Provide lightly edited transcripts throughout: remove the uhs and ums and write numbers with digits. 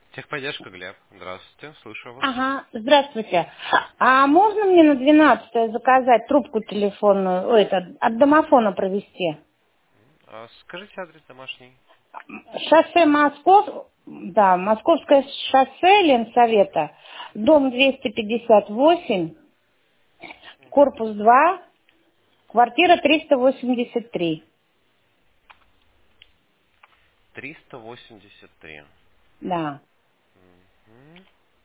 Техподдержка, Глеб. Здравствуйте, слушаю вас. Ага, здравствуйте. А можно мне на 12 заказать трубку телефонную, от домофона провести? Скажите адрес домашний. Шоссе Московское шоссе Ленсовета, дом 258, корпус 2, квартира 383. 383. Да. Мгм.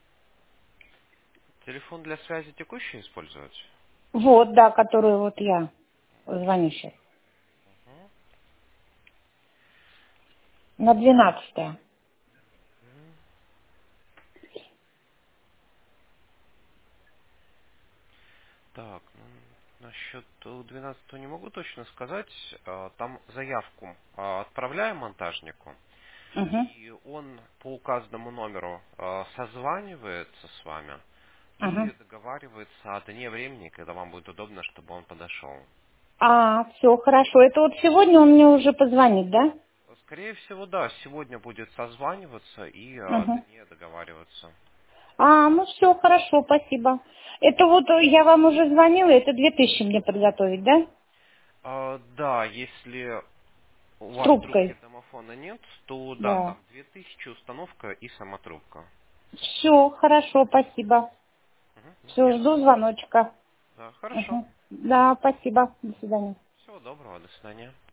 Телефон для связи текущий использовать? Вот, да, которую вот я звоню сейчас. Мгм. На 12. Так, насчет 12 не могу точно сказать. Там заявку отправляем монтажнику, Угу. и он по указанному номеру созванивается с вами и Ага. договаривается о дне времени, когда вам будет удобно, чтобы он подошел. Все, хорошо. Это вот сегодня он мне уже позвонит, да? Скорее всего, да, сегодня будет созваниваться и о Угу. дне договариваться. Ну все, хорошо, спасибо. Это вот я вам уже звонила, это 2000 мне подготовить, да? Да, если у С вас трубки трубкой. домофона нет, то да, Да. там 2000 установка и сама трубка. Все, хорошо, спасибо. Мгм, Все, не за жду что. звоночка. Да, хорошо. Угу. Да, спасибо. До свидания. Всего доброго, до свидания.